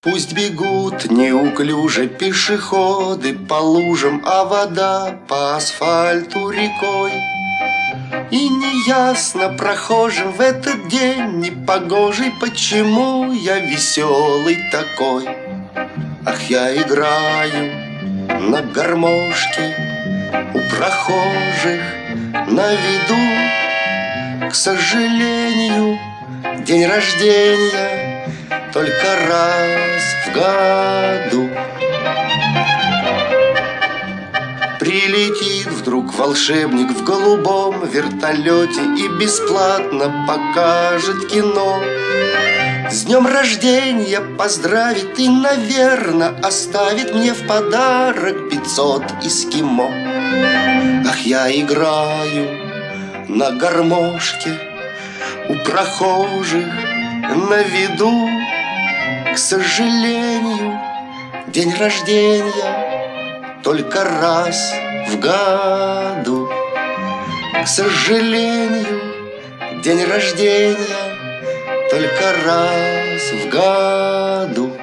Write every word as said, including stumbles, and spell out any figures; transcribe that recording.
Пусть бегут неуклюже пешеходы по лужам, а вода по асфальту рекой. И неясно прохожим в этот день непогожий, почему я веселый такой. Ах, я играю на гармошке у прохожих на виду. К сожалению, день рождения только раз в году. Прилетит вдруг волшебник в голубом вертолете и бесплатно покажет кино. С днем рождения поздравит и, наверно, оставит мне в подарок пятьсот эскимо. Ах, я играю на гармошке у прохожих на виду. К сожалению, день рождения только раз в году. К сожалению, день рождения только раз в году.